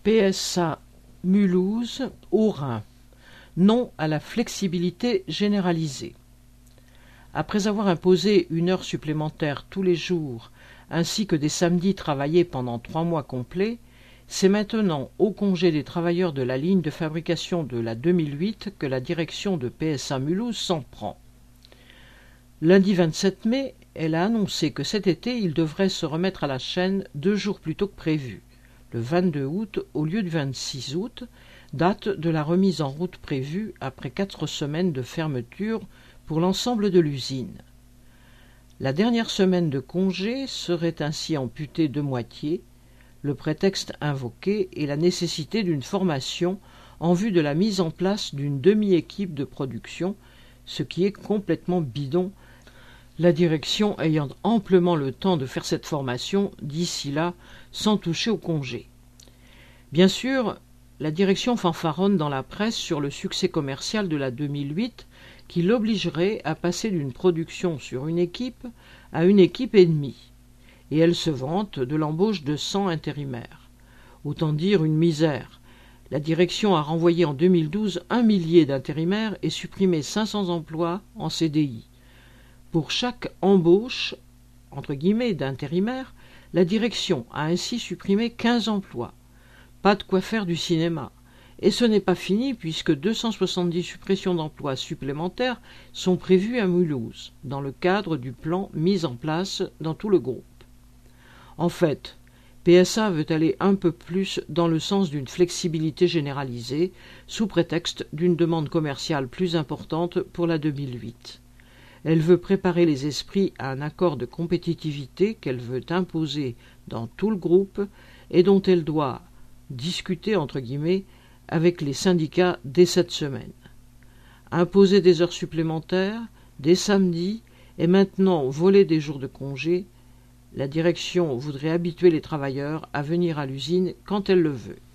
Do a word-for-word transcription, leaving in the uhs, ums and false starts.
P S A Mulhouse, Haut-Rhin. Non à la flexibilité généralisée. Après avoir imposé une heure supplémentaire tous les jours, ainsi que des samedis travaillés pendant trois mois complets, c'est maintenant au congé des travailleurs de la ligne de fabrication de la deux mille huit que la direction de P S A Mulhouse s'en prend. Lundi vingt-sept mai, elle a annoncé que cet été, il devrait se remettre à la chaîne deux jours plus tôt que prévu, le vingt-deux août au lieu du vingt-six août, date de la remise en route prévue après quatre semaines de fermeture pour l'ensemble de l'usine. La dernière semaine de congé serait ainsi amputée de moitié, le prétexte invoqué est la nécessité d'une formation en vue de la mise en place d'une demi-équipe de production, ce qui est complètement bidon, la direction ayant amplement le temps de faire cette formation d'ici là sans toucher au congé. Bien sûr, la direction fanfaronne dans la presse sur le succès commercial de la deux mille huit qui l'obligerait à passer d'une production sur une équipe à une équipe et demie, et elle se vante de l'embauche de cent intérimaires. Autant dire une misère. La direction a renvoyé en deux mille douze un millier d'intérimaires et supprimé cinq cents emplois en C D I. Pour chaque embauche, entre guillemets, d'intérimaires, la direction a ainsi supprimé quinze emplois. Pas de quoi faire du cinéma. Et ce n'est pas fini puisque deux cent soixante-dix suppressions d'emplois supplémentaires sont prévues à Mulhouse, dans le cadre du plan mis en place dans tout le groupe. En fait, P S A veut aller un peu plus dans le sens d'une flexibilité généralisée, sous prétexte d'une demande commerciale plus importante pour la deux mille huit. Elle veut préparer les esprits à un accord de compétitivité qu'elle veut imposer dans tout le groupe et dont elle doit discuter, entre guillemets, avec les syndicats dès cette semaine. Imposer des heures supplémentaires, des samedis, et maintenant voler des jours de congé, la direction voudrait habituer les travailleurs à venir à l'usine quand elle le veut.